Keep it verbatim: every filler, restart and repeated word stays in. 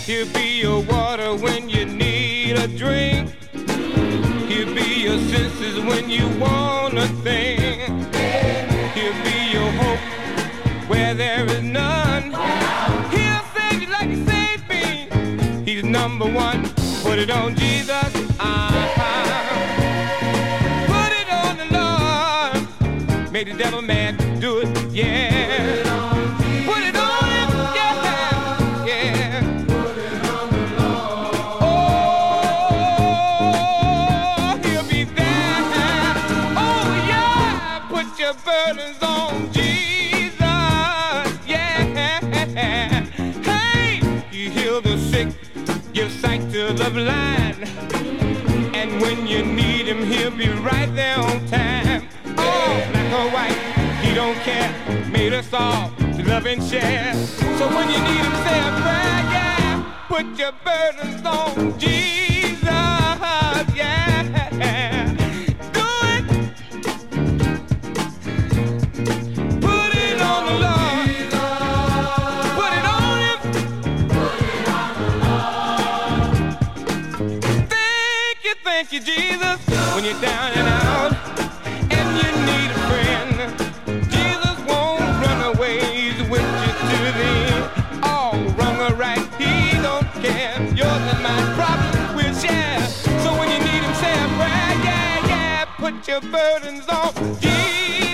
He'll be your water when you need a drink. He'll be your senses when you wanna think. He'll be your hope where there is none. He'll save you like he saved me. He's number one. Put it on Jesus. Uh-huh. Put it on the Lord. Make the devil mad. Do it, yeah. Put it on him, yeah, yeah. Put it on the Lord. Oh, he'll be there. Oh, yeah. Put your burdens on Jesus, yeah. Hey, you heal the sick, give sight to the blind. And when you need him, he'll be right there on time. Oh, black or white, he don't care. Made us all to love and share. So when you need him, say a prayer, yeah. Put your burdens on Jesus, yeah. Do it. Put it on the Lord. Put it on him. Thank you, thank you, Jesus. When you're down and out and you need a friend, Jesus won't run away. He's with you to the end. All wrong or right, he don't care. Yours and my problems we'll share. So when you need him, say a prayer, yeah, yeah. Put your burdens on Jesus.